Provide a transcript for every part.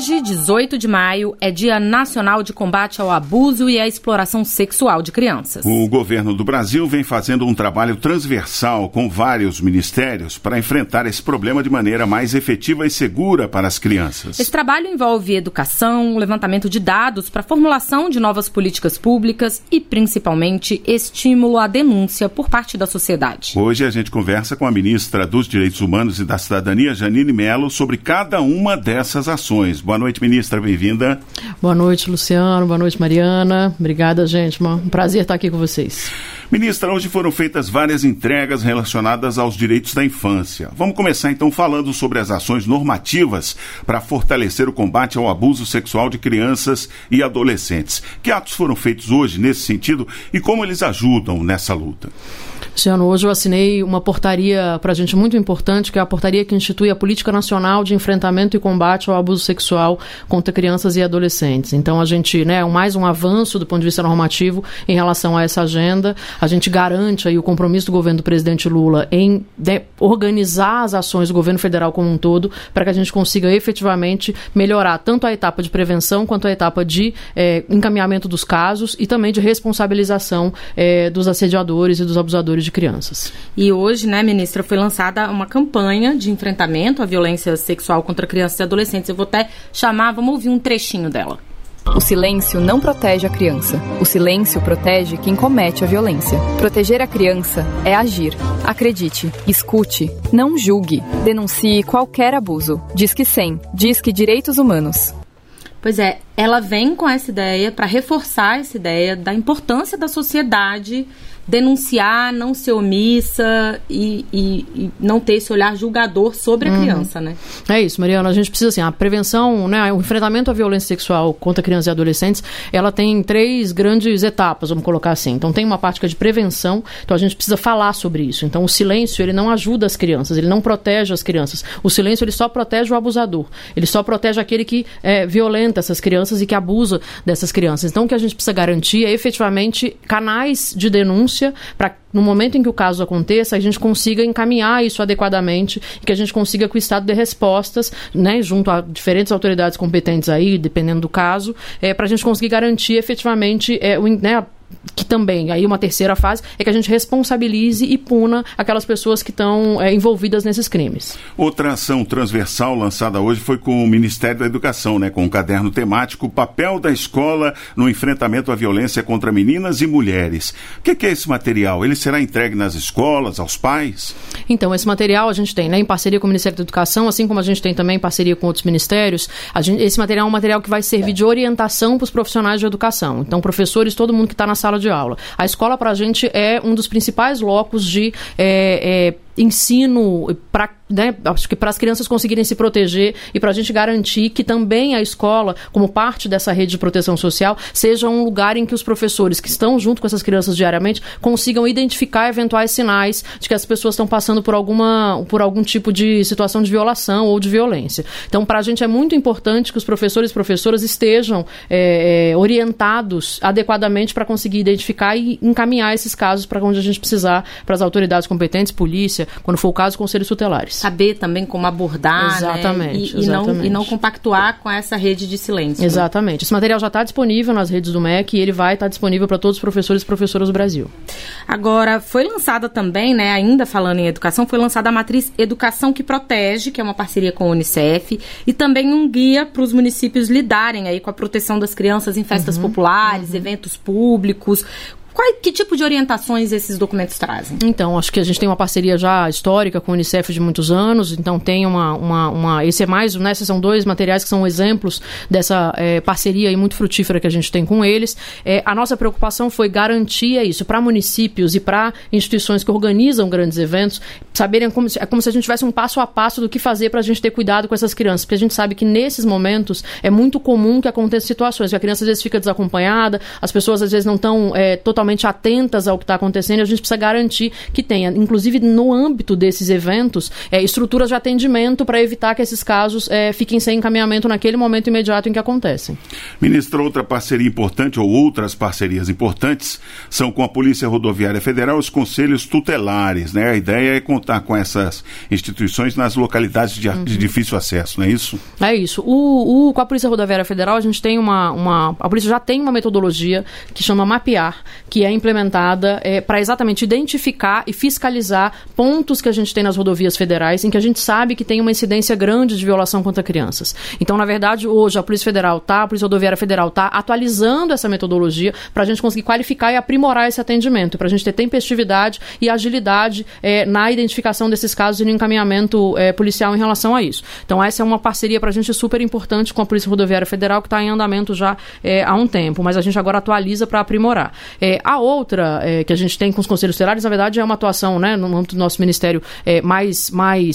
Hoje, 18 de maio, é Dia Nacional de Combate ao Abuso e à Exploração Sexual de Crianças. O governo do Brasil vem fazendo um trabalho transversal com vários ministérios para enfrentar esse problema de maneira mais efetiva e segura para as crianças. Esse trabalho envolve educação, levantamento de dados para a formulação de novas políticas públicas e, principalmente, estímulo à denúncia por parte da sociedade. Hoje a gente conversa com a ministra dos Direitos Humanos e da Cidadania, Janine Mello, sobre cada uma dessas ações. Boa noite, ministra, bem-vinda. Boa noite, Luciano, boa noite, Mariana. Obrigada, gente, um prazer estar aqui com vocês. Ministra, hoje foram feitas várias entregas relacionadas aos direitos da infância. Vamos começar então falando sobre as ações normativas para fortalecer o combate ao abuso sexual de crianças e adolescentes. Que atos foram feitos hoje nesse sentido e como eles ajudam nessa luta? Luciano, hoje eu assinei uma portaria para a gente muito importante, que é a portaria que institui a Política Nacional de Enfrentamento e Combate ao Abuso Sexual contra Crianças e Adolescentes. Então a gente, mais um avanço do ponto de vista normativo em relação a essa agenda. A gente garante aí o compromisso do governo do presidente Lula em organizar as ações do governo federal como um todo para que a gente consiga efetivamente melhorar tanto a etapa de prevenção quanto a etapa de encaminhamento dos casos e também de responsabilização dos assediadores e dos abusadores de crianças. E hoje, ministra, foi lançada uma campanha de enfrentamento à violência sexual contra crianças e adolescentes. Eu vou até vamos ouvir um trechinho dela. O silêncio não protege a criança. O silêncio protege quem comete a violência. Proteger a criança é agir. Acredite, escute, não julgue. Denuncie qualquer abuso. Disque 100. Disque Direitos Humanos. Pois é, ela vem com essa ideia para reforçar essa ideia da importância da sociedade denunciar, não ser omissa e não ter esse olhar julgador sobre a criança, né? É isso, Mariana. A gente precisa, a prevenção, o enfrentamento à violência sexual contra crianças e adolescentes, ela tem 3 grandes etapas, vamos colocar assim. Então, tem uma parte que é de prevenção, então a gente precisa falar sobre isso. Então, o silêncio, ele não ajuda as crianças, ele não protege as crianças. O silêncio, ele só protege o abusador. Ele só protege aquele que violenta essas crianças e que abusa dessas crianças. Então, o que a gente precisa garantir é, efetivamente, canais de denúncia para, no momento em que o caso aconteça, a gente consiga encaminhar isso adequadamente e que a gente consiga que o Estado dê respostas, junto a diferentes autoridades competentes aí, dependendo do caso, para a gente conseguir garantir efetivamente que também, aí uma terceira fase, é que a gente responsabilize e puna aquelas pessoas que estão envolvidas nesses crimes. Outra ação transversal lançada hoje foi com o Ministério da Educação, com um caderno temático, o papel da escola no enfrentamento à violência contra meninas e mulheres. O que é esse material? Ele será entregue nas escolas, aos pais? Então, esse material a gente tem, em parceria com o Ministério da Educação, assim como a gente tem também em parceria com outros ministérios. Esse material é um material que vai servir de orientação para os profissionais de educação. Então, professores, todo mundo que está na sala de aula. A escola, para a gente, é um dos principais locos de ensino acho que para as crianças conseguirem se proteger e para a gente garantir que também a escola, como parte dessa rede de proteção social, seja um lugar em que os professores que estão junto com essas crianças diariamente consigam identificar eventuais sinais de que as pessoas estão passando por algum tipo de situação de violação ou de violência. Então, para a gente é muito importante que os professores e professoras estejam orientados adequadamente para conseguir identificar e encaminhar esses casos para onde a gente precisar, para as autoridades competentes, polícia, quando for o caso, conselhos tutelares. Saber também como abordar, exatamente. E não compactuar com essa rede de silêncio. Exatamente. Esse material já está disponível nas redes do MEC e ele vai estar disponível para todos os professores e professoras do Brasil. Agora, foi lançada também, ainda falando em educação, foi lançada a matriz Educação que Protege, que é uma parceria com a Unicef, e também um guia para os municípios lidarem aí com a proteção das crianças em festas populares, eventos públicos. Que tipo de orientações esses documentos trazem? Então, acho que a gente tem uma parceria já histórica com o Unicef de muitos anos, então tem esse é mais, esses são 2 materiais que são exemplos dessa parceria aí muito frutífera que a gente tem com eles. A nossa preocupação foi garantir isso para municípios e para instituições que organizam grandes eventos, saberem como se a gente tivesse um passo a passo do que fazer para a gente ter cuidado com essas crianças, porque a gente sabe que nesses momentos é muito comum que aconteçam situações, que a criança às vezes fica desacompanhada, as pessoas às vezes não estão totalmente totalmente atentas ao que está acontecendo, e a gente precisa garantir que tenha, inclusive no âmbito desses eventos, estruturas de atendimento para evitar que esses casos fiquem sem encaminhamento naquele momento imediato em que acontecem. Ministra, outra parceria importante, ou outras parcerias importantes, são com a Polícia Rodoviária Federal e os conselhos tutelares, né? A ideia é contar com essas instituições nas localidades de difícil acesso, não é isso? É isso. Com a Polícia Rodoviária Federal, a gente tem a polícia já tem uma metodologia que chama Mapear, que é implementada para exatamente identificar e fiscalizar pontos que a gente tem nas rodovias federais em que a gente sabe que tem uma incidência grande de violação contra crianças. Então, na verdade, hoje a Polícia Rodoviária Federal está atualizando essa metodologia para a gente conseguir qualificar e aprimorar esse atendimento, para a gente ter tempestividade e agilidade na identificação desses casos e no encaminhamento policial em relação a isso. Então, essa é uma parceria para a gente super importante com a Polícia Rodoviária Federal, que está em andamento já há um tempo, mas a gente agora atualiza para aprimorar. A outra que a gente tem com os conselhos tutelares, na verdade, é uma atuação, né, no âmbito do nosso ministério mais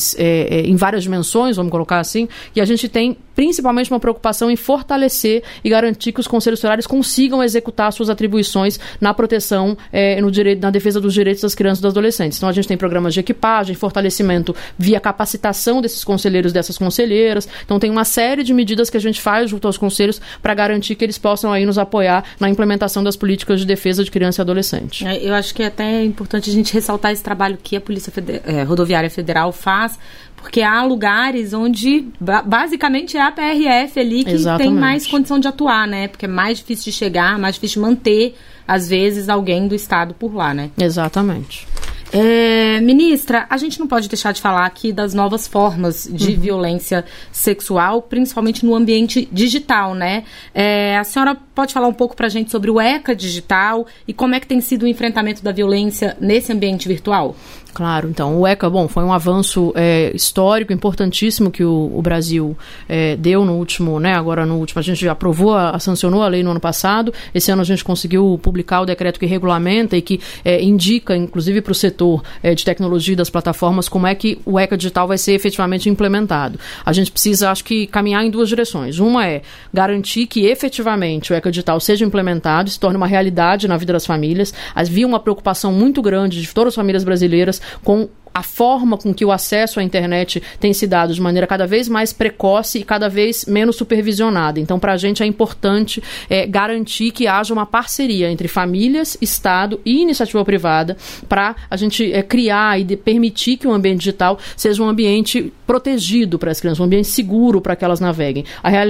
em várias dimensões, vamos colocar assim, e a gente tem principalmente uma preocupação em fortalecer e garantir que os conselhos tutelares consigam executar suas atribuições na proteção, na defesa dos direitos das crianças e dos adolescentes. Então, a gente tem programas de equipagem, fortalecimento via capacitação desses conselheiros e dessas conselheiras. Então, tem uma série de medidas que a gente faz junto aos conselhos para garantir que eles possam aí nos apoiar na implementação das políticas de defesa de criança e adolescente. Eu acho que é até importante a gente ressaltar esse trabalho que a Polícia Rodoviária Federal faz, porque há lugares onde basicamente é a PRF ali que tem mais condição de atuar, né? Porque é mais difícil de chegar, mais difícil de manter, às vezes, alguém do Estado por lá, né? Exatamente. Ministra, a gente não pode deixar de falar aqui das novas formas de violência sexual, principalmente no ambiente digital, né? A senhora pode falar um pouco pra gente sobre o ECA digital e como é que tem sido o enfrentamento da violência nesse ambiente virtual? Claro, então, o ECA, foi um avanço histórico, importantíssimo que o Brasil deu no último, né, a gente já sancionou a lei no ano passado, esse ano a gente conseguiu publicar o decreto que regulamenta e que indica, inclusive para o setor de tecnologia das plataformas, como é que o ECA digital vai ser efetivamente implementado. A gente precisa, acho que, caminhar em duas direções. Uma é garantir que efetivamente o ECA digital seja implementado, se torne uma realidade na vida das famílias. Havia uma preocupação muito grande de todas as famílias brasileiras com a forma com que o acesso à internet tem se dado de maneira cada vez mais precoce e cada vez menos supervisionada. Então, para a gente é importante garantir que haja uma parceria entre famílias, Estado e iniciativa privada para a gente criar e permitir que o ambiente digital seja um ambiente protegido para as crianças, um ambiente seguro para que elas naveguem.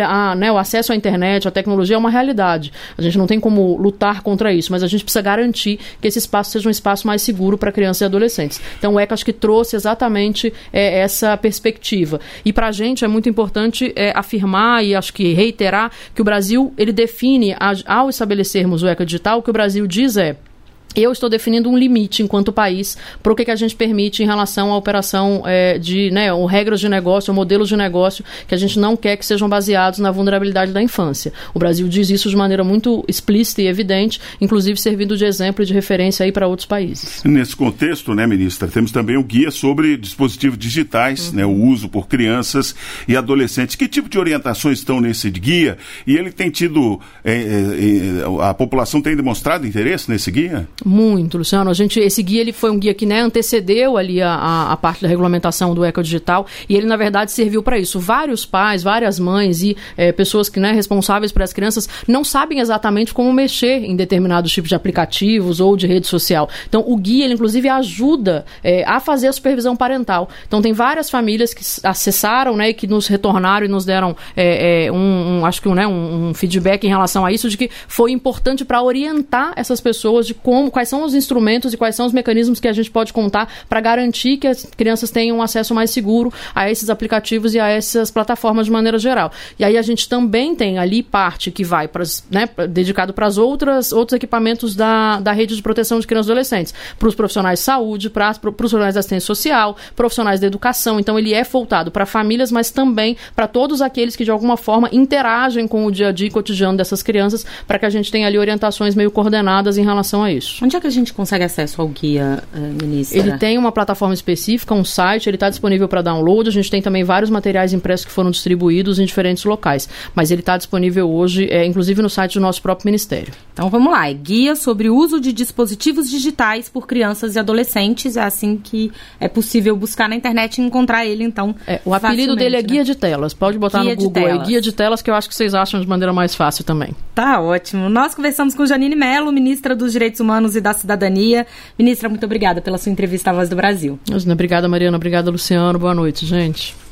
O acesso à internet, à tecnologia é uma realidade. A gente não tem como lutar contra isso, mas a gente precisa garantir que esse espaço seja um espaço mais seguro para crianças e adolescentes. Então, o ECA acho que trouxe exatamente essa perspectiva. E para a gente é muito importante afirmar e acho que reiterar que o Brasil, ele define, ao estabelecermos o ECA digital, o que o Brasil diz eu estou definindo um limite enquanto país para o que a gente permite em relação à operação ou regras de negócio, ou modelos de negócio que a gente não quer que sejam baseados na vulnerabilidade da infância. O Brasil diz isso de maneira muito explícita e evidente, inclusive servindo de exemplo e de referência aí para outros países. Nesse contexto, né, ministra, temos também o guia sobre dispositivos digitais, né, o uso por crianças e adolescentes. Que tipo de orientações estão nesse guia? E ele tem tido, a população tem demonstrado interesse nesse guia? Muito, Luciano. Esse guia ele foi um guia que antecedeu ali a parte da regulamentação do ECA digital e ele, na verdade, serviu para isso. Vários pais, várias mães e pessoas que responsáveis por as crianças não sabem exatamente como mexer em determinados tipos de aplicativos ou de rede social. Então, o guia, ele, inclusive, ajuda a fazer a supervisão parental. Então, tem várias famílias que acessaram e que nos retornaram e nos deram um feedback em relação a isso, de que foi importante para orientar essas pessoas de quais são os instrumentos e quais são os mecanismos que a gente pode contar para garantir que as crianças tenham um acesso mais seguro a esses aplicativos e a essas plataformas de maneira geral. E aí a gente também tem ali parte que vai dedicado para os outros equipamentos da rede de proteção de crianças e adolescentes, para os profissionais de saúde, para os profissionais da assistência social, profissionais da educação. Então ele é voltado para famílias, mas também para todos aqueles que de alguma forma interagem com o dia a dia e cotidiano dessas crianças, para que a gente tenha ali orientações meio coordenadas em relação a isso. Onde é que a gente consegue acesso ao guia, ministra? Ele tem uma plataforma específica, um site, ele está disponível para download. A gente tem também vários materiais impressos que foram distribuídos em diferentes locais. Mas ele está disponível hoje, inclusive no site do nosso próprio Ministério. Então vamos lá, guia sobre o uso de dispositivos digitais por crianças e adolescentes. É assim que é possível buscar na internet e encontrar ele, então. O apelido dele é Guia de Telas. Pode botar no Google aí, Guia de Telas, que eu acho que vocês acham de maneira mais fácil também. Tá ótimo. Nós conversamos com Janine Mello, ministra dos Direitos Humanos e da Cidadania. Ministra, muito obrigada pela sua entrevista à Voz do Brasil. Obrigada, Mariana. Obrigada, Luciano. Boa noite, gente.